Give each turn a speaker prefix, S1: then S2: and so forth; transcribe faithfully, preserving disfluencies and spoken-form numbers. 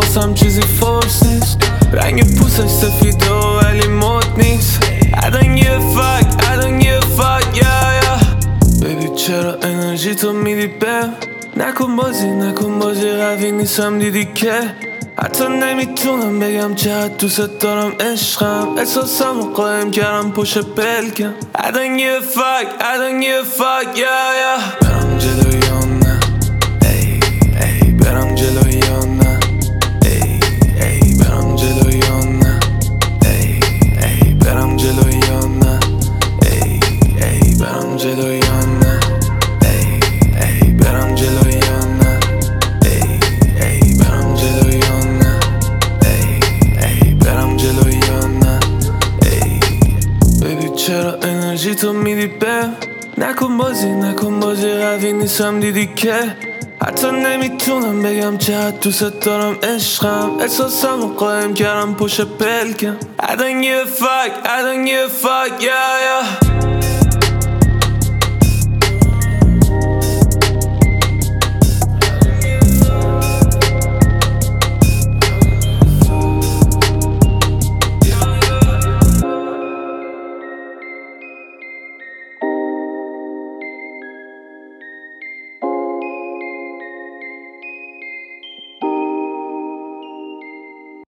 S1: واسم چیزی فورس نیست. رنگ پوستش سفیده ولی مد نیست. I don't give a fuck, I don't give a fuck, yeah, yeah. ببین چرا انرژی تو میدی بهم؟ نکن بازی نکن بازی قوی نیستم دیدی که حتی نمیتونم بگم چقدر دوست دارم عشقم. احساسم رو قایم کردم پشت پلکم. I don't give a fuck, I don't give a fuck, yeah, yeah. برم جلو یا نه ای ای برم جلو یا نه ای ای برم جلو یا نه ای ای برم جلو یا نه ای ای برم جلو یا نه ای ای برم جلو یا نه ای ای برم جلو یا نه ای ای برم جلو یا نه ای. ببین چرا انرژی تو میدی بهم؟ نکن بازی نکن بازی قوی نیستم دیدی که حتی نمیتونم بگم چقدر دوست دارم عشقم. احساسم رو قایم کردم پشت پلکم. I don't give a fuck, I don't give a fuck, yeah, yeah.